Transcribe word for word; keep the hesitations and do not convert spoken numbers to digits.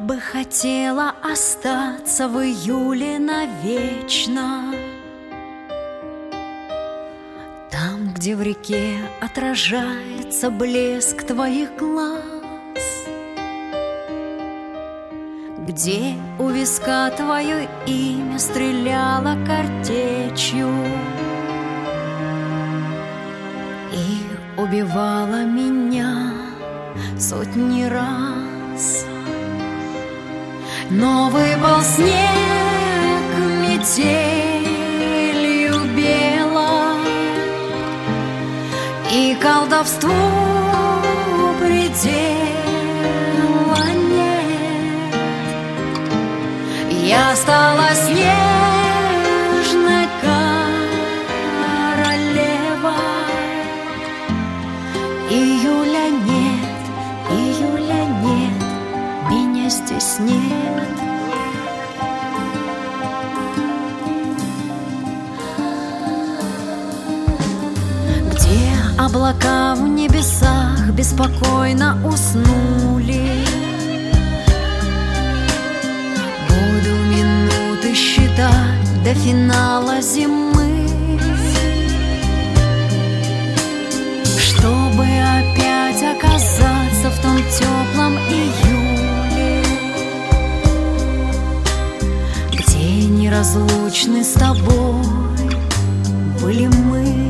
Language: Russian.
бы хотела остаться в июле навечно, там, где в реке отражается блеск твоих глаз, где у виска твое имя стреляло картечью и убивала меня сотни раз. Но выпал снег метелью белой, и колдовству предела нет. Я стала снежной королевой. Июля нет, июля нет, меня здесь нет. Где облака в небесах беспокойно уснули, буду минуты считать до финала зимы, чтобы опять оказаться в том теплом июле, где неразлучны с тобой были мы.